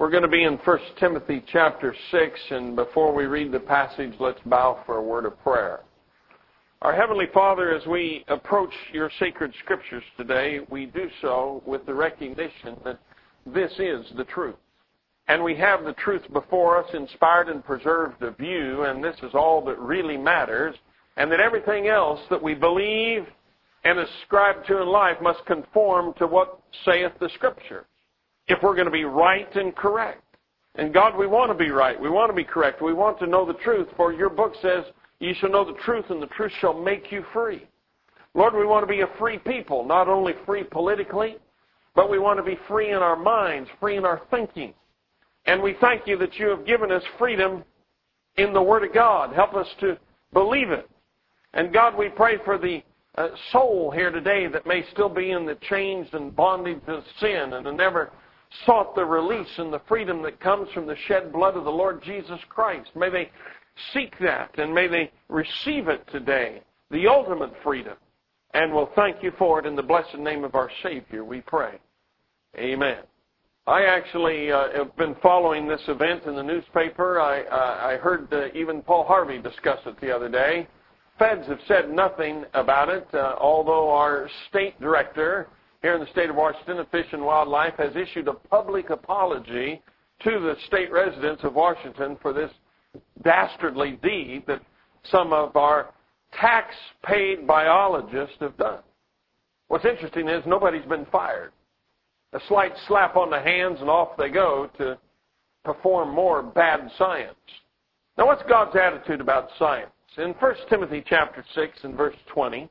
We're going to be in 1 Timothy chapter 6, and before we read the passage, let's bow for a word of prayer. Our Heavenly Father, as we approach your sacred scriptures today, we do so with the recognition that this is the truth. And we have the truth before us, inspired and preserved of you, and this is all that really matters, and that everything else that we believe and ascribe to in life must conform to what saith the Scripture, if we're going to be right and correct. And God, we want to be right. We want to be correct. We want to know the truth, for your book says, you shall know the truth, and the truth shall make you free. Lord, we want to be a free people, not only free politically, but we want to be free in our minds, free in our thinking. And we thank you that you have given us freedom in the Word of God. Help us to believe it. And God, we pray for the soul here today that may still be in the chains and bondage of sin and never sought the release and the freedom that comes from the shed blood of the Lord Jesus Christ. May they seek that, and may they receive it today, the ultimate freedom. And we'll thank you for it in the blessed name of our Savior, we pray. Amen. I actually have been following this event in the newspaper. I heard even Paul Harvey discuss it the other day. Feds have said nothing about it, although our state director here in the state of Washington of Fish and Wildlife has issued a public apology to the state residents of Washington for this dastardly deed that some of our tax-paid biologists have done. What's interesting is nobody's been fired. A slight slap on the hands and off they go to perform more bad science. Now, what's God's attitude about science? In 1 Timothy chapter 6 and verse 20,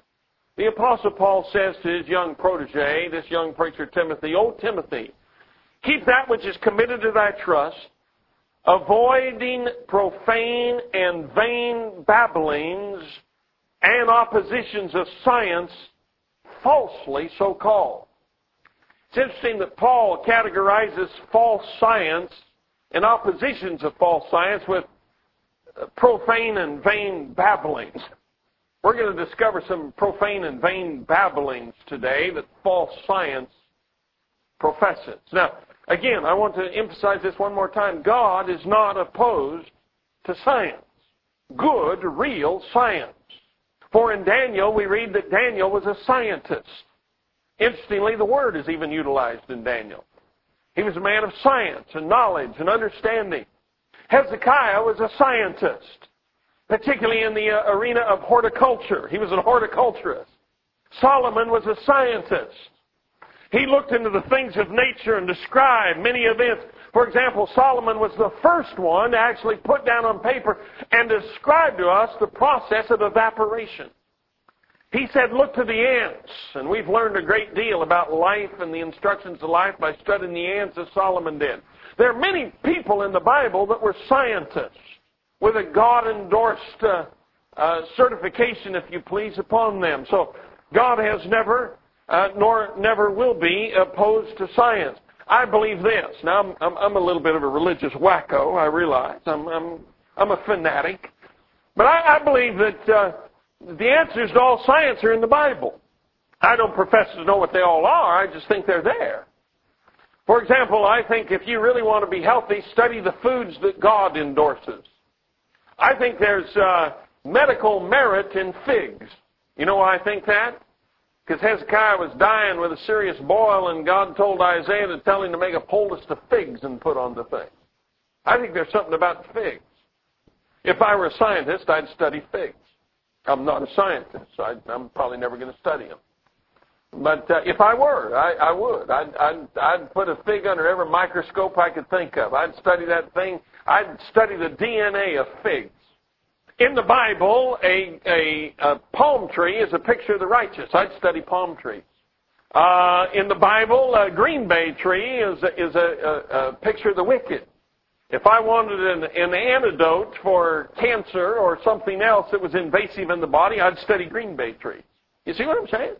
the Apostle Paul says to his young protege, this young preacher Timothy, O Timothy, keep that which is committed to thy trust, avoiding profane and vain babblings and oppositions of science, falsely so called. It's interesting that Paul categorizes false science and oppositions of false science with profane and vain babblings. We're going to discover some profane and vain babblings today that false science professes. Now, again, I want to emphasize this one more time. God is not opposed to science. Good, real science. For in Daniel, we read that Daniel was a scientist. Interestingly, the word is even utilized in Daniel. He was a man of science and knowledge and understanding. Hezekiah was a scientist, particularly in the arena of horticulture. He was a horticulturist. Solomon was a scientist. He looked into the things of nature and described many events. For example, Solomon was the first one to actually put down on paper and describe to us the process of evaporation. He said, look to the ants. And we've learned a great deal about life and the instructions of life by studying the ants as Solomon did. There are many people in the Bible that were scientists with a God-endorsed certification, if you please, upon them. So God has never, nor never will be, opposed to science. I believe this. Now, I'm a little bit of a religious wacko, I realize. I'm a fanatic. But I believe that the answers to all science are in the Bible. I don't profess to know what they all are. I just think they're there. For example, I think if you really want to be healthy, study the foods that God endorses. I think there's medical merit in figs. You know why I think that? Because Hezekiah was dying with a serious boil, and God told Isaiah to tell him to make a poultice of figs and put on the thing. I think there's something about figs. If I were a scientist, I'd study figs. I'm not a scientist, so I'm probably never going to study them. But if I were, I would. I'd put a fig under every microscope I could think of. I'd study that thing. I'd study the DNA of figs. In the Bible, a palm tree is a picture of the righteous. I'd study palm trees. In the Bible, a green bay tree is a picture of the wicked. If I wanted an antidote for cancer or something else that was invasive in the body, I'd study green bay trees. You see what I'm saying?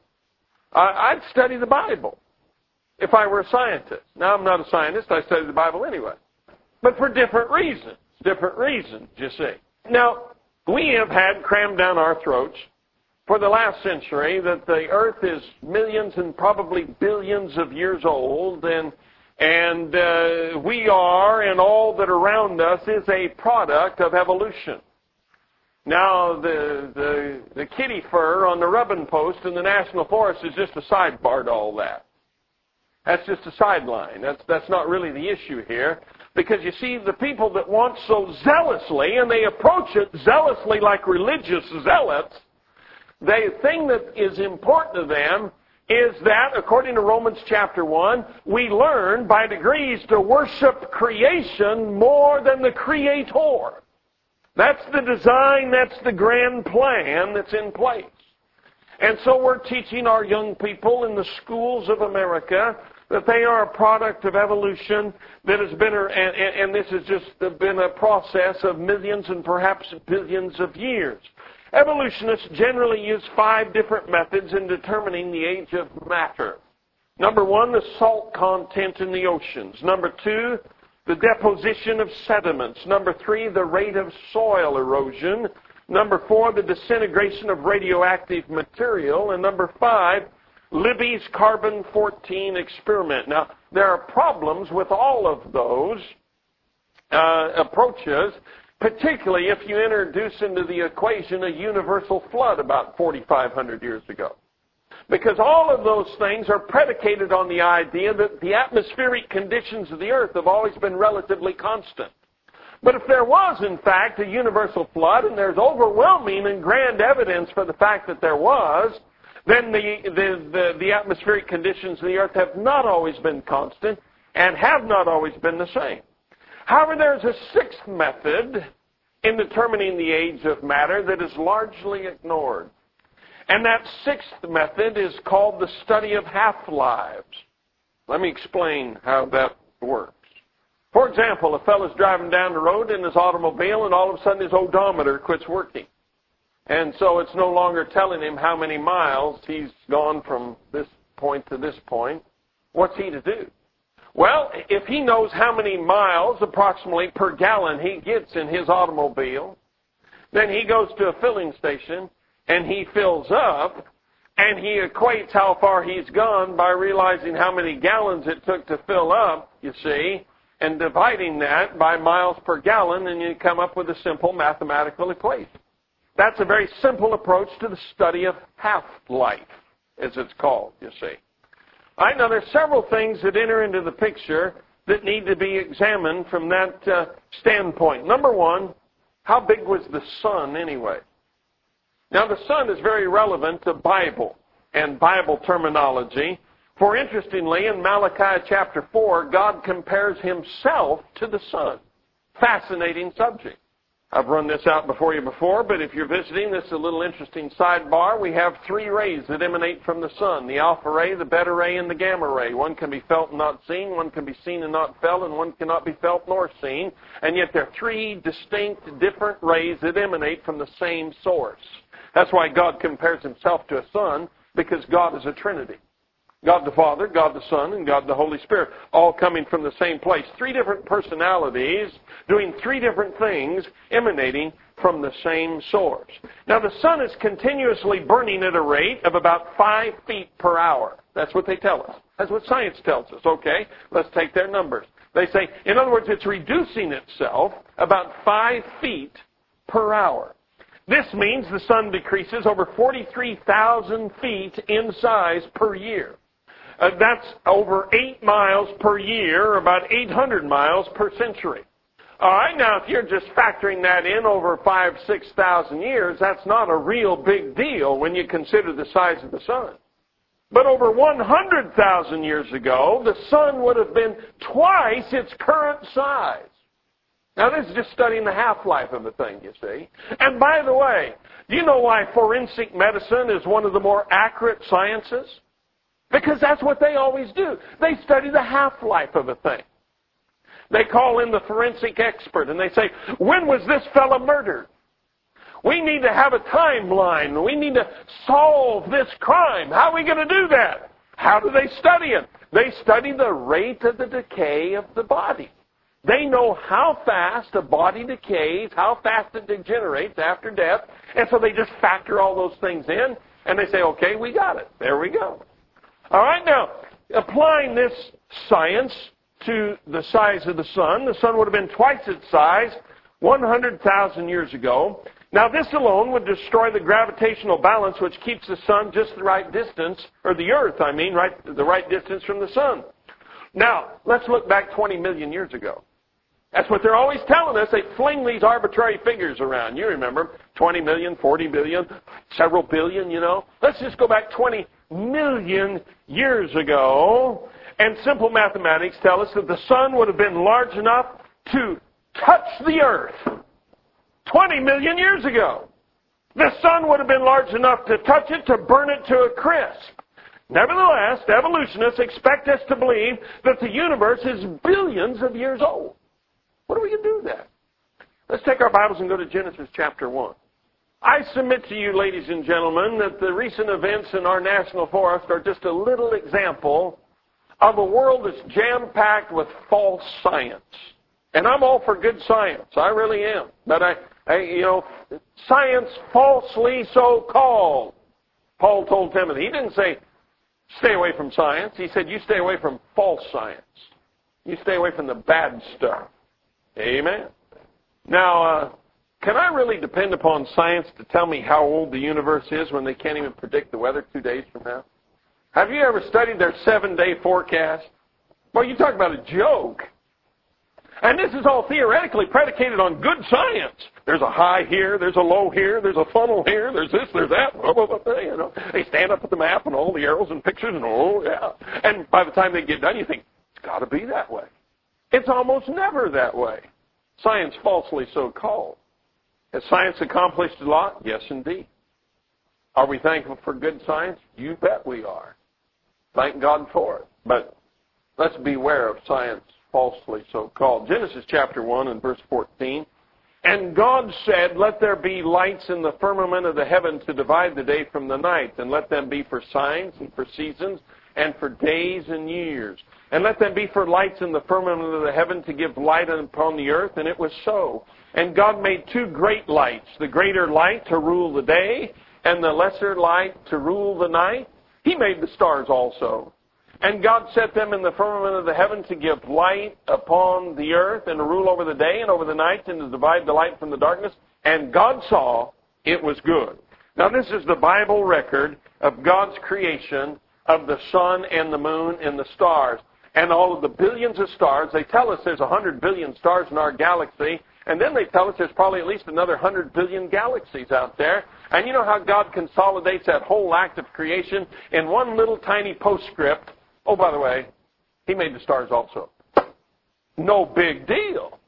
I'd study the Bible if I were a scientist. Now, I'm not a scientist. I study the Bible anyway. But for different reasons. Different reasons, you see. Now, we have had crammed down our throats for the last century that the earth is millions and probably billions of years old, and And we are, and all that around us is a product of evolution. Now, the kitty fur on the rubbing post in the National Forest is just a sidebar to all that. That's just a sideline. That's not really the issue here. Because you see, the people that want so zealously, and they approach it zealously like religious zealots, the thing that is important to them is that, according to Romans chapter 1, we learn by degrees to worship creation more than the Creator. That's the design, that's the grand plan that's in place. And so we're teaching our young people in the schools of America that they are a product of evolution that has been, and this has just been a process of millions and perhaps billions of years. Evolutionists generally use 5 different methods in determining the age of matter. Number 1, the salt content in the oceans. Number 2, the deposition of sediments. Number 3, the rate of soil erosion. Number 4, the disintegration of radioactive material. And number 5, Libby's carbon-14 experiment. Now, there are problems with all of those approaches, particularly if you introduce into the equation a universal flood about 4,500 years ago. Because all of those things are predicated on the idea that the atmospheric conditions of the earth have always been relatively constant. But if there was, in fact, a universal flood, and there's overwhelming and grand evidence for the fact that there was, then the atmospheric conditions of the earth have not always been constant and have not always been the same. However, there's a 6th method in determining the age of matter that is largely ignored. And that 6th method is called the study of half-lives. Let me explain how that works. For example, a fellow's driving down the road in his automobile and all of a sudden his odometer quits working. And so it's no longer telling him how many miles he's gone from this point to this point. What's he to do? Well, if he knows how many miles approximately per gallon he gets in his automobile, then he goes to a filling station and he fills up, and he equates how far he's gone by realizing how many gallons it took to fill up, you see, and dividing that by miles per gallon, and you come up with a simple mathematical equation. That's a very simple approach to the study of half-life, as it's called, you see. All right, now there's several things that enter into the picture that need to be examined from that standpoint. Number 1, how big was the sun anyway? Now the sun is very relevant to Bible and Bible terminology. For interestingly, in Malachi chapter 4, God compares himself to the sun. Fascinating subject. I've run this out before you before, but if you're visiting, this is a little interesting sidebar. We have 3 rays that emanate from the sun: the alpha ray, the beta ray, and the gamma ray. One can be felt and not seen, one can be seen and not felt, and one cannot be felt nor seen. And yet there are 3 distinct, different rays that emanate from the same source. That's why God compares himself to a sun, because God is a Trinity. God the Father, God the Son, and God the Holy Spirit, all coming from the same place. 3 different personalities doing 3 different things emanating from the same source. Now the sun is continuously burning at a rate of about 5 feet per hour. That's what they tell us. That's what science tells us. Okay, let's take their numbers. They say, in other words, it's reducing itself about 5 feet per hour. This means the sun decreases over 43,000 feet in size per year. That's over 8 miles per year, or about 800 miles per century. All right, now if you're just factoring that in over 5,000 to 6,000 years, that's not a real big deal when you consider the size of the sun. But over 100,000 years ago, the sun would have been twice its current size. Now this is just studying the half-life of the thing, you see. And by the way, do you know why forensic medicine is one of the more accurate sciences? Because that's what they always do. They study the half-life of a thing. They call in the forensic expert and they say, when was this fellow murdered? We need to have a timeline. We need to solve this crime. How are we going to do that? How do they study it? They study the rate of the decay of the body. They know how fast a body decays, how fast it degenerates after death, and so they just factor all those things in, and they say, okay, we got it. There we go. All right, now, applying this science to the size of the sun would have been twice its size 100,000 years ago. Now, this alone would destroy the gravitational balance which keeps the sun just the right distance, or the earth, the right distance from the sun. Now, let's look back 20 million years ago. That's what they're always telling us. They fling these arbitrary figures around. You remember, 20 million, 40 billion, several billion, Let's just go back 20 million years ago. And simple mathematics tell us that the sun would have been large enough to touch the earth 20 million years ago. The sun would have been large enough to touch it, to burn it to a crisp. Nevertheless, evolutionists expect us to believe that the universe is billions of years old. What are we going to do with that? Let's take our Bibles and go to Genesis chapter 1. I submit to you, ladies and gentlemen, that the recent events in our national forest are just a little example of a world that's jam-packed with false science. And I'm all for good science. I really am. But science falsely so called. Paul told Timothy. He didn't say, stay away from science. He said, you stay away from false science. You stay away from the bad stuff. Amen. Now, can I really depend upon science to tell me how old the universe is when they can't even predict the weather 2 days from now? Have you ever studied their 7-day forecast? Well, you talk about a joke. And this is all theoretically predicated on good science. There's a high here, there's a low here, there's a funnel here, there's this, there's that. They stand up at the map and all the arrows and pictures and And by the time they get done, you think, it's got to be that way. It's almost never that way. Science falsely so called. Has science accomplished a lot? Yes, indeed. Are we thankful for good science? You bet we are. Thank God for it. But let's beware of science falsely so called. Genesis chapter 1 and verse 14. And God said, let there be lights in the firmament of the heaven to divide the day from the night, and let them be for signs and for seasons and for days and years. And let them be for lights in the firmament of the heaven to give light upon the earth. And it was so. And God made 2 great lights, the greater light to rule the day, and the lesser light to rule the night. He made the stars also. And God set them in the firmament of the heaven to give light upon the earth, and to rule over the day and over the night, and to divide the light from the darkness. And God saw it was good. Now this is the Bible record of God's creation of the sun and the moon and the stars. And all of the billions of stars. They tell us there's 100 billion stars in our galaxy. And then they tell us there's probably at least another 100 billion galaxies out there. And you know how God consolidates that whole act of creation in one little tiny postscript. Oh, by the way, He made the stars also. No big deal.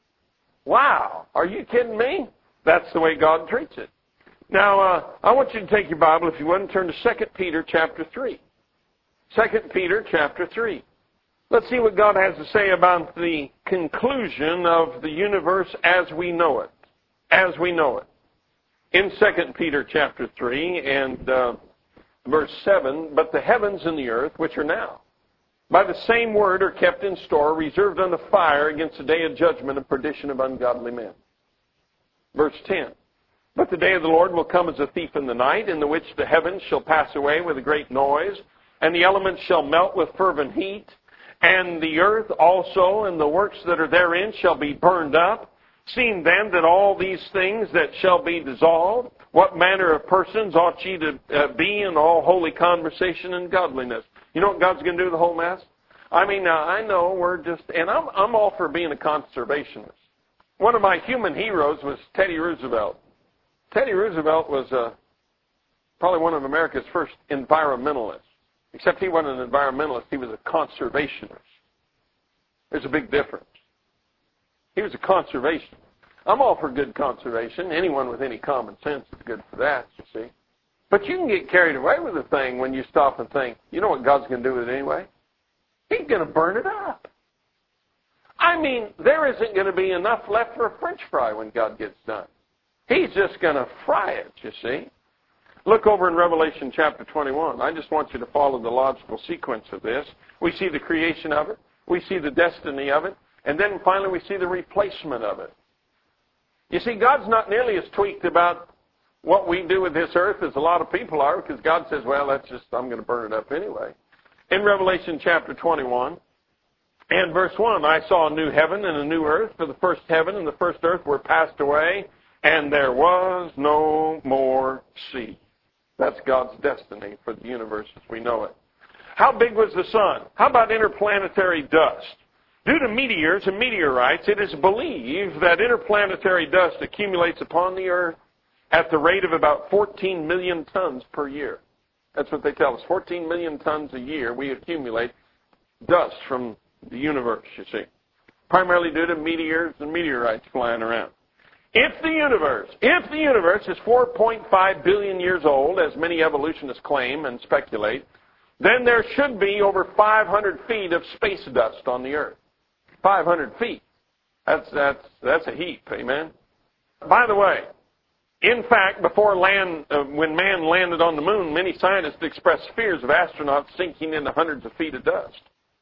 Wow. Are you kidding me? That's the way God treats it. Now, I want you to take your Bible, if you would, and turn to 2 Peter chapter 3. 2 Peter chapter 3. Let's see what God has to say about the conclusion of the universe as we know it. As we know it. In 2 Peter chapter 3 and verse 7, but the heavens and the earth, which are now, by the same word are kept in store, reserved unto fire against the day of judgment and perdition of ungodly men. Verse 10, but the day of the Lord will come as a thief in the night, in the which the heavens shall pass away with a great noise, and the elements shall melt with fervent heat, and the earth also and the works that are therein shall be burned up. Seeing then that all these things that shall be dissolved, what manner of persons ought ye to be in all holy conversation and godliness? You know what God's going to do with the whole mess? I mean, now, I know we're just, and I'm all for being a conservationist. One of my human heroes was Teddy Roosevelt. Teddy Roosevelt was probably one of America's first environmentalists. Except he wasn't an environmentalist, he was a conservationist. There's a big difference. He was a conservationist. I'm all for good conservation. Anyone with any common sense is good for that, you see. But you can get carried away with the thing when you stop and think, you know what God's going to do with it anyway? He's going to burn it up. I mean, there isn't going to be enough left for a French fry when God gets done. He's just going to fry it, you see. Look over in Revelation chapter 21. I just want you to follow the logical sequence of this. We see the creation of it. We see the destiny of it. And then finally we see the replacement of it. You see, God's not nearly as tweaked about what we do with this earth as a lot of people are, because God says, well, I'm going to burn it up anyway. In Revelation chapter 21 And verse 1, I saw a new heaven and a new earth, for the first heaven and the first earth were passed away, and there was no more sea. That's God's destiny for the universe as we know it. How big was the sun? How about interplanetary dust? Due to meteors and meteorites, it is believed that interplanetary dust accumulates upon the earth at the rate of about 14 million tons per year. That's what they tell us. 14 million tons a year we accumulate dust from the universe, you see. Primarily due to meteors and meteorites flying around. If the universe is 4.5 billion years old, as many evolutionists claim and speculate, then there should be over 500 feet of space dust on the earth. 500 feet. That's a heap, amen? By the way, in fact, when man landed on the moon, many scientists expressed fears of astronauts sinking into hundreds of feet of dust.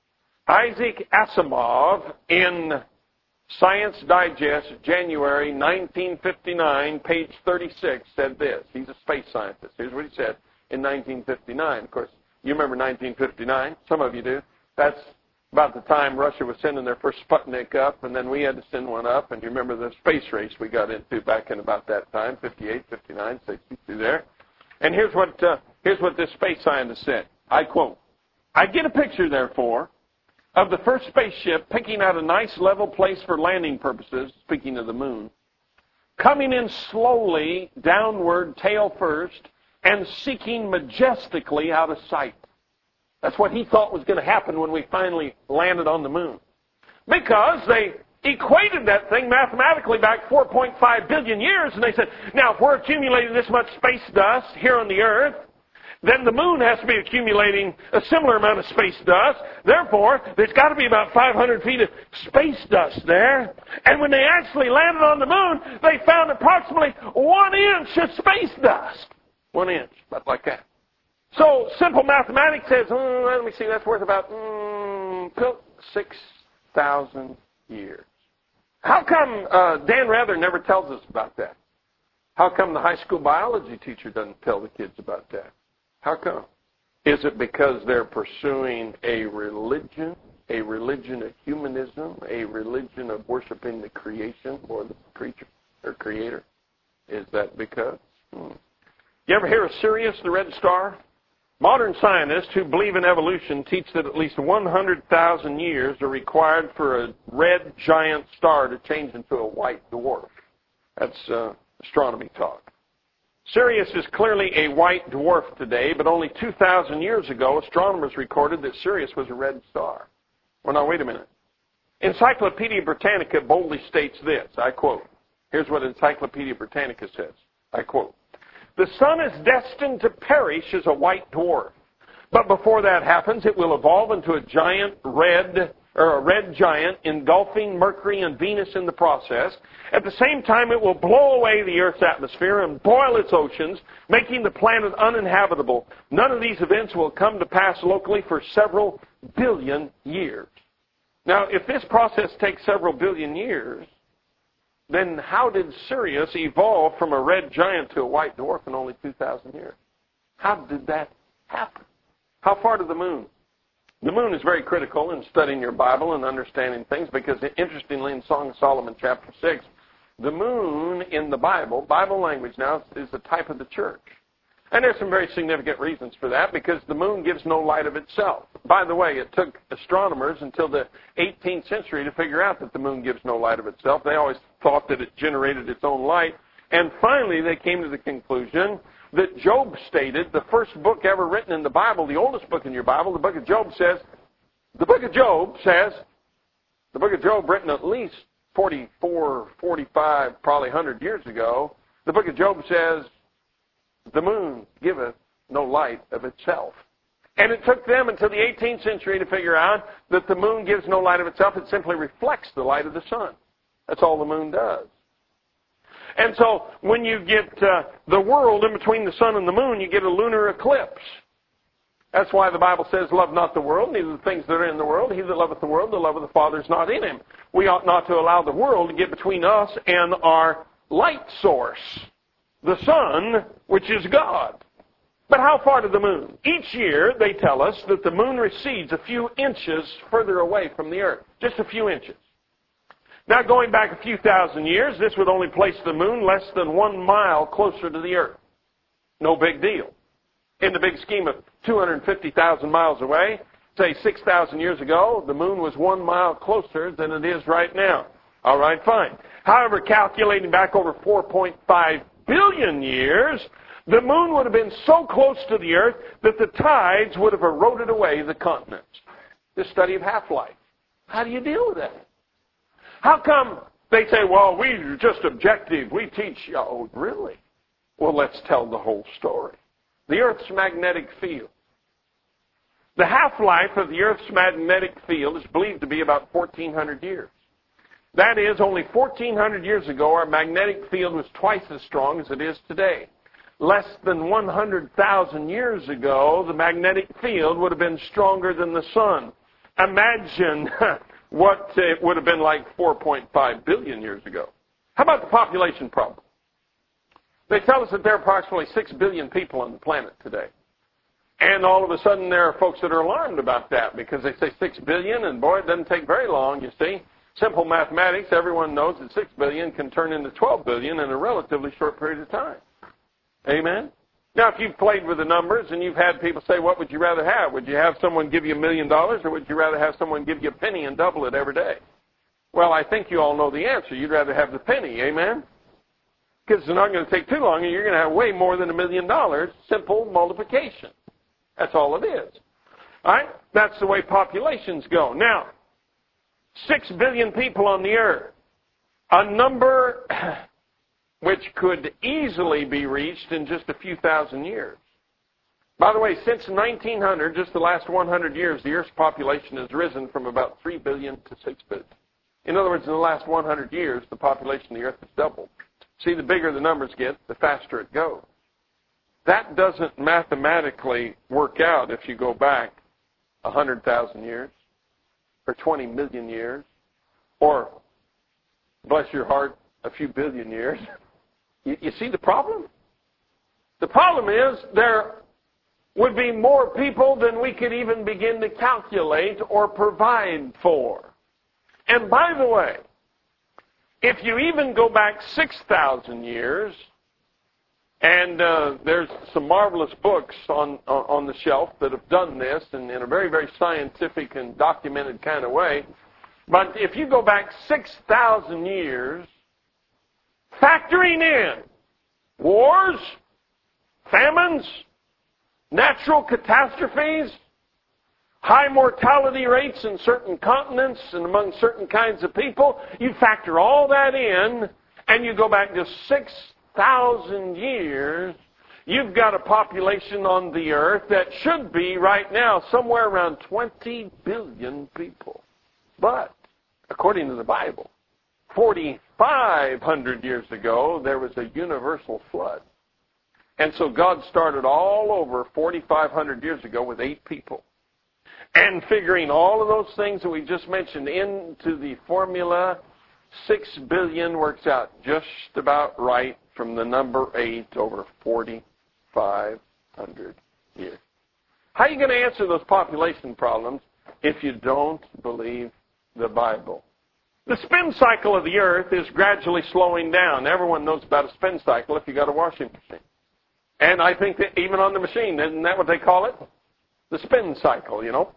Isaac Asimov, in Science Digest, January 1959, page 36, said this. He's a space scientist. Here's what he said in 1959. Of course, you remember 1959. Some of you do. That's about the time Russia was sending their first Sputnik up, and then we had to send one up. And you remember the space race we got into back in about that time, 58, 59, 62 there. And here's what this space scientist said. I quote, I get a picture, therefore, of the first spaceship picking out a nice level place for landing purposes, speaking of the moon, coming in slowly, downward, tail first, and seeking majestically out of sight. That's what he thought was going to happen when we finally landed on the moon. Because they equated that thing mathematically back 4.5 billion years, and they said, now if we're accumulating this much space dust here on the Earth, then the moon has to be accumulating a similar amount of space dust. Therefore, there's got to be about 500 feet of space dust there. And when they actually landed on the moon, they found approximately 1 inch of space dust. 1 inch, about like that. So simple mathematics says, let me see, that's worth about 6,000 years. How come Dan Rather never tells us about that? How come the high school biology teacher doesn't tell the kids about that? How come? Is it because they're pursuing a religion of humanism, a religion of worshiping the creation or the creature or creator? Is that because? You ever hear of Sirius, the red star? Modern scientists who believe in evolution teach that at least 100,000 years are required for a red giant star to change into a white dwarf. That's astronomy talk. Sirius is clearly a white dwarf today, but only 2,000 years ago, astronomers recorded that Sirius was a red star. Well, now, wait a minute. Encyclopedia Britannica boldly states this, I quote. Here's what Encyclopedia Britannica says, I quote. The sun is destined to perish as a white dwarf, but before that happens, it will evolve into a red giant, engulfing Mercury and Venus in the process. At the same time, it will blow away the Earth's atmosphere and boil its oceans, making the planet uninhabitable. None of these events will come to pass locally for several billion years. Now, if this process takes several billion years, then how did Sirius evolve from a red giant to a white dwarf in only 2,000 years? How did that happen? How far to the moon? The moon is very critical in studying your Bible and understanding things because, interestingly, in Song of Solomon chapter 6, the moon in the Bible language now, is the type of the church. And there's some very significant reasons for that because the moon gives no light of itself. By the way, it took astronomers until the 18th century to figure out that the moon gives no light of itself. They always thought that it generated its own light. And finally, they came to the conclusion that Job stated, the first book ever written in the Bible, the oldest book in your Bible, the book of Job written at least 44, 45, probably 100 years ago, the book of Job says, the moon giveth no light of itself. And it took them until the 18th century to figure out that the moon gives no light of itself. It simply reflects the light of the sun. That's all the moon does. And so when you get the world in between the sun and the moon, you get a lunar eclipse. That's why the Bible says, love not the world, neither the things that are in the world. He that loveth the world, the love of the Father is not in him. We ought not to allow the world to get between us and our light source, the sun, which is God. But how far to the moon? Each year, they tell us that the moon recedes a few inches further away from the earth. Just a few inches. Now, going back a few thousand years, this would only place the moon less than 1 mile closer to the earth. No big deal. In the big scheme of 250,000 miles away, say 6,000 years ago, the moon was 1 mile closer than it is right now. All right, fine. However, calculating back over 4.5 billion years, the moon would have been so close to the earth that the tides would have eroded away the continents. The study of half-life. How do you deal with that? How come they say, well, we're just objective, we teach? Oh, really? Well, let's tell the whole story. The Earth's magnetic field. The half-life of the Earth's magnetic field is believed to be about 1,400 years. That is, only 1,400 years ago, our magnetic field was twice as strong as it is today. Less than 100,000 years ago, the magnetic field would have been stronger than the sun. Imagine what it would have been like 4.5 billion years ago. How about the population problem? They tell us that there are approximately 6 billion people on the planet today. And all of a sudden there are folks that are alarmed about that because they say 6 billion, and boy, it doesn't take very long, you see. Simple mathematics, everyone knows that 6 billion can turn into 12 billion in a relatively short period of time. Amen? Now, if you've played with the numbers and you've had people say, what would you rather have? Would you have someone give you $1 million, or would you rather have someone give you a penny and double it every day? Well, I think you all know the answer. You'd rather have the penny. Amen? Because it's not going to take too long, and you're going to have way more than $1 million. Simple multiplication. That's all it is. All right? That's the way populations go. Now, 6 billion people on the earth. A number which could easily be reached in just a few thousand years. By the way, since 1900, just the last 100 years, the Earth's population has risen from about 3 billion to 6 billion. In other words, in the last 100 years, the population of the Earth has doubled. See, the bigger the numbers get, the faster it goes. That doesn't mathematically work out if you go back 100,000 years, or 20 million years, or, bless your heart, a few billion years. You see the problem? The problem is there would be more people than we could even begin to calculate or provide for. And by the way, if you even go back 6,000 years, and there's some marvelous books on the shelf that have done this in a very, very scientific and documented kind of way, but if you go back 6,000 years, factoring in wars, famines, natural catastrophes, high mortality rates in certain continents and among certain kinds of people, you factor all that in, and you go back just 6,000 years, you've got a population on the earth that should be right now somewhere around 20 billion people. But, according to the Bible, 4,500 years ago, there was a universal flood. And so God started all over 4,500 years ago with 8 people. And figuring all of those things that we just mentioned into the formula, 6 billion works out just about right from the number 8 over 4,500 years. How are you going to answer those population problems if you don't believe the Bible? The spin cycle of the earth is gradually slowing down. Everyone knows about a spin cycle if you got a washing machine. And I think that even on the machine, isn't that what they call it? The spin cycle, you know.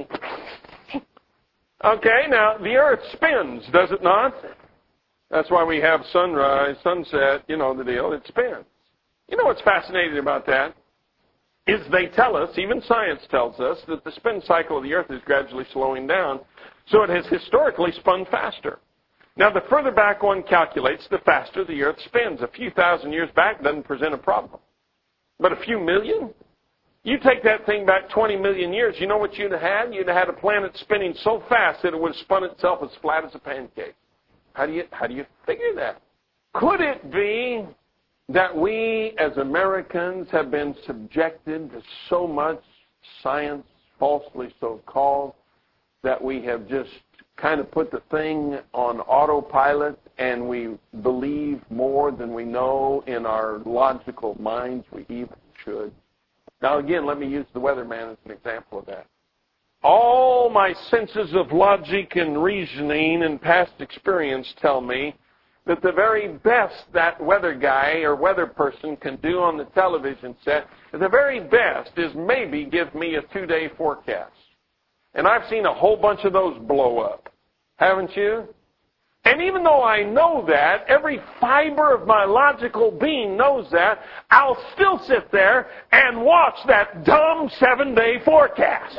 Okay, now the earth spins, does it not? That's why we have sunrise, sunset, you know the deal, it spins. You know what's fascinating about that? Is they tell us, even science tells us, that the spin cycle of the earth is gradually slowing down. So it has historically spun faster. Now, the further back one calculates, the faster the earth spins. A few thousand years back doesn't present a problem. But a few million? You take that thing back 20 million years, you know what you'd have had? You'd have had a planet spinning so fast that it would have spun itself as flat as a pancake. How do you figure that? Could it be that we as Americans have been subjected to so much science, falsely so called, that we have just kind of put the thing on autopilot and we believe more than we know in our logical minds we even should? Now again, let me use the weatherman as an example of that. All my senses of logic and reasoning and past experience tell me that the very best that weather guy or weather person can do on the television set, the very best is maybe give me a 2-day forecast. And I've seen a whole bunch of those blow up. Haven't you? And even though I know that, every fiber of my logical being knows that, I'll still sit there and watch that dumb 7-day forecast.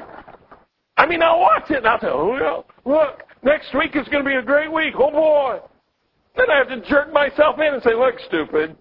I mean, I'll watch it and I'll say, oh, look, next week is going to be a great week. Oh, boy. Then I have to jerk myself in and say, look, stupid.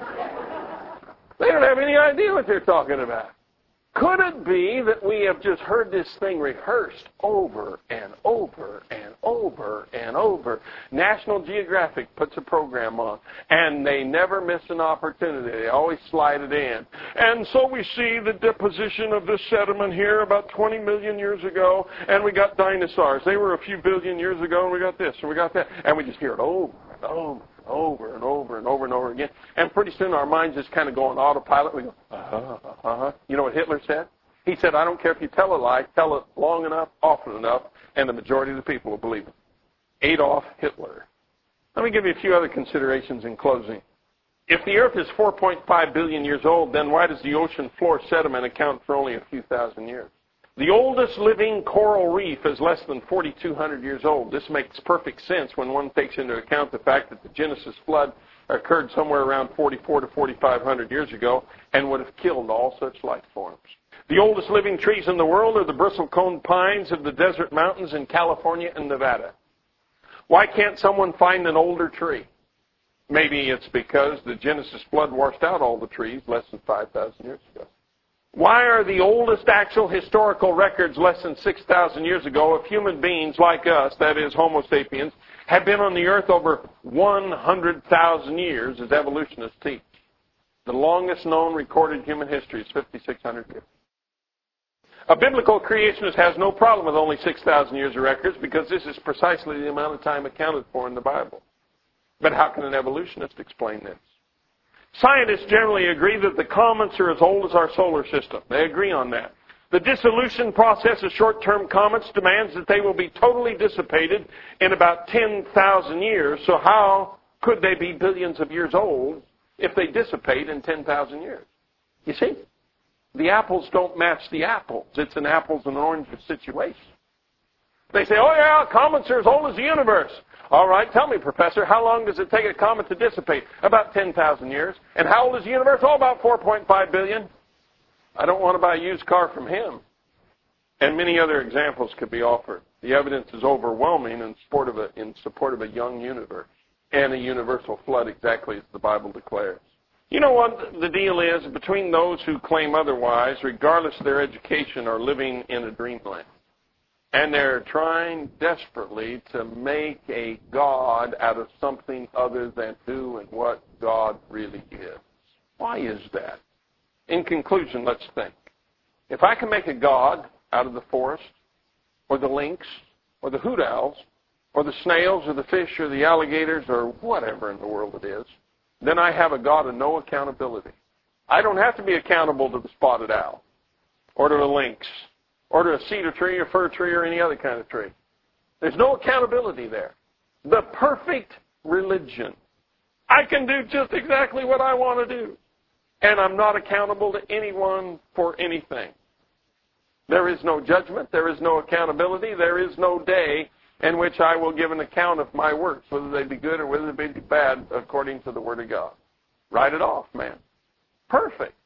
They don't have any idea what they're talking about. Could it be that we have just heard this thing rehearsed over and over and over and over? National Geographic puts a program on, and they never miss an opportunity. They always slide it in. And so we see the deposition of this sediment here about 20 million years ago, and we got dinosaurs. They were a few billion years ago, and we got this, and we got that. And we just hear it over and over. Over and over and over and over again. And pretty soon our minds just kind of go on autopilot. We go, You know what Hitler said? He said, I don't care if you tell a lie, tell it long enough, often enough, and the majority of the people will believe it. Adolf Hitler. Let me give you a few other considerations in closing. If the earth is 4.5 billion years old, then why does the ocean floor sediment account for only a few thousand years? The oldest living coral reef is less than 4,200 years old. This makes perfect sense when one takes into account the fact that the Genesis flood occurred somewhere around 4,400 to 4,500 years ago and would have killed all such life forms. The oldest living trees in the world are the bristlecone pines of the desert mountains in California and Nevada. Why can't someone find an older tree? Maybe it's because the Genesis flood washed out all the trees less than 5,000 years ago. Why are the oldest actual historical records less than 6,000 years ago of human beings like us, that is, Homo sapiens, have been on the earth over 100,000 years, as evolutionists teach? The longest known recorded human history is 5,600 years. A biblical creationist has no problem with only 6,000 years of records because this is precisely the amount of time accounted for in the Bible. But how can an evolutionist explain this? Scientists generally agree that the comets are as old as our solar system. They agree on that. The dissolution process of short-term comets demands that they will be totally dissipated in about 10,000 years. So how could they be billions of years old if they dissipate in 10,000 years? You see? The apples don't match the apples. It's an apples and oranges situation. They say, oh yeah, comets are as old as the universe. All right, tell me, Professor, how long does it take a comet to dissipate? About 10,000 years. And how old is the universe? Oh, about 4.5 billion. I don't want to buy a used car from him. And many other examples could be offered. The evidence is overwhelming in support of a young universe and a universal flood, exactly as the Bible declares. You know what the deal is between those who claim otherwise, regardless of their education, are living in a dreamland. And they're trying desperately to make a God out of something other than who and what God really is. Why is that? In conclusion, let's think. If I can make a God out of the forest, or the lynx, or the hoot owls, or the snails, or the fish, or the alligators, or whatever in the world it is, then I have a God of no accountability. I don't have to be accountable to the spotted owl, or to the lynx, or to a cedar tree or fir tree or any other kind of tree. There's no accountability there. The perfect religion. I can do just exactly what I want to do. And I'm not accountable to anyone for anything. There is no judgment. There is no accountability. There is no day in which I will give an account of my works, whether they be good or whether they be bad, according to the Word of God. Write it off, man. Perfect.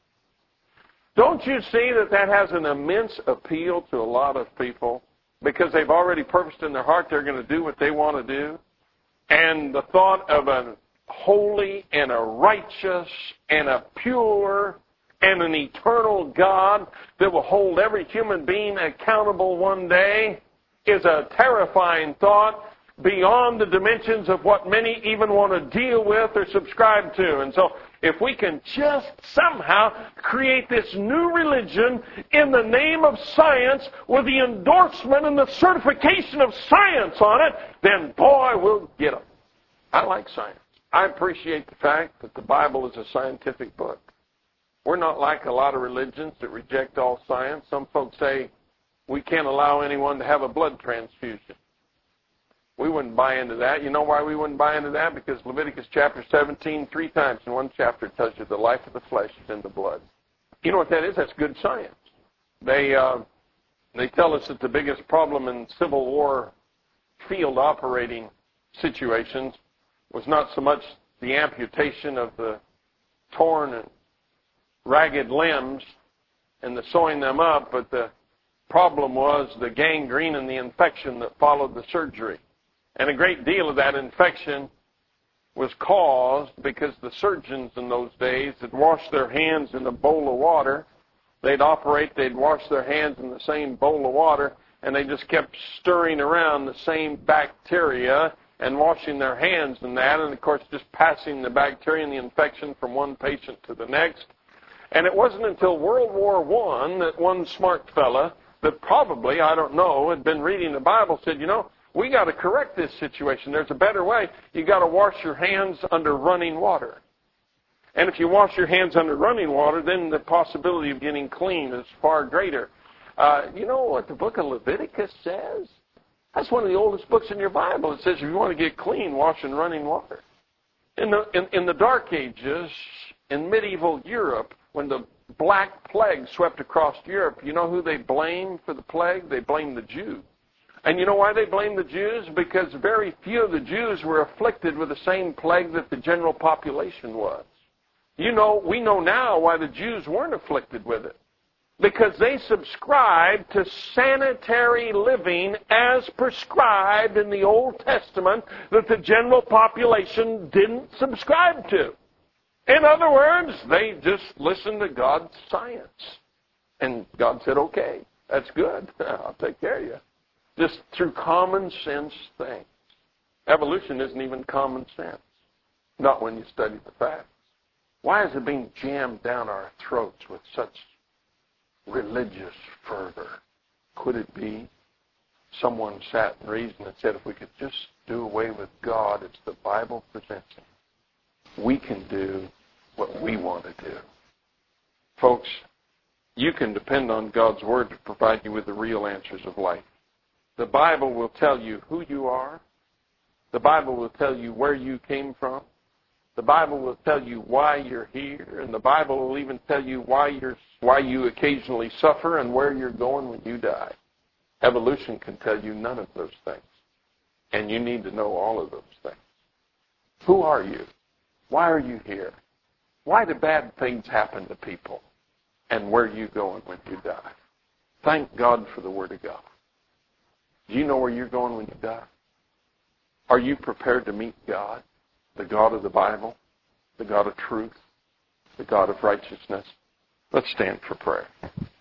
Don't you see that that has an immense appeal to a lot of people? Because they've already purposed in their heart they're going to do what they want to do. And the thought of a holy and a righteous and a pure and an eternal God that will hold every human being accountable one day is a terrifying thought beyond the dimensions of what many even want to deal with or subscribe to. And so if we can just somehow create this new religion in the name of science with the endorsement and the certification of science on it, then boy, we'll get them. I like science. I appreciate the fact that the Bible is a scientific book. We're not like a lot of religions that reject all science. Some folks say we can't allow anyone to have a blood transfusion. We wouldn't buy into that. You know why we wouldn't buy into that? Because Leviticus chapter 17, 3 times in one chapter, tells you the life of the flesh is in the blood. You know what that is? That's good science. They tell us that the biggest problem in Civil War field operating situations was not so much the amputation of the torn and ragged limbs and the sewing them up, but the problem was the gangrene and the infection that followed the surgery. And a great deal of that infection was caused because the surgeons in those days had washed their hands in a bowl of water. They'd operate, they'd wash their hands in the same bowl of water, and they just kept stirring around the same bacteria and washing their hands in that, and of course just passing the bacteria and the infection from one patient to the next. And it wasn't until World War I that one smart fella that probably, I don't know, had been reading the Bible said, you know, we got to correct this situation. There's a better way. You got to wash your hands under running water. And if you wash your hands under running water, then the possibility of getting clean is far greater. You know what the book of Leviticus says? That's one of the oldest books in your Bible. It says if you want to get clean, wash in running water. In the Dark Ages, in medieval Europe, when the Black Plague swept across Europe, you know who they blamed for the plague? They blamed the Jews. And you know why they blamed the Jews? Because very few of the Jews were afflicted with the same plague that the general population was. You know, we know now why the Jews weren't afflicted with it. Because they subscribed to sanitary living as prescribed in the Old Testament that the general population didn't subscribe to. In other words, they just listened to God's science. And God said, okay, that's good. I'll take care of you. Just through common sense things. Evolution isn't even common sense. Not when you study the facts. Why is it being jammed down our throats with such religious fervor? Could it be someone sat and reasoned and said, if we could just do away with God as the Bible presents him, we can do what we want to do. Folks, you can depend on God's Word to provide you with the real answers of life. The Bible will tell you who you are. The Bible will tell you where you came from. The Bible will tell you why you're here. And the Bible will even tell you why you occasionally suffer and where you're going when you die. Evolution can tell you none of those things. And you need to know all of those things. Who are you? Why are you here? Why do bad things happen to people? And where are you going when you die? Thank God for the Word of God. Do you know where you're going when you die? Are you prepared to meet God, the God of the Bible, the God of truth, the God of righteousness? Let's stand for prayer.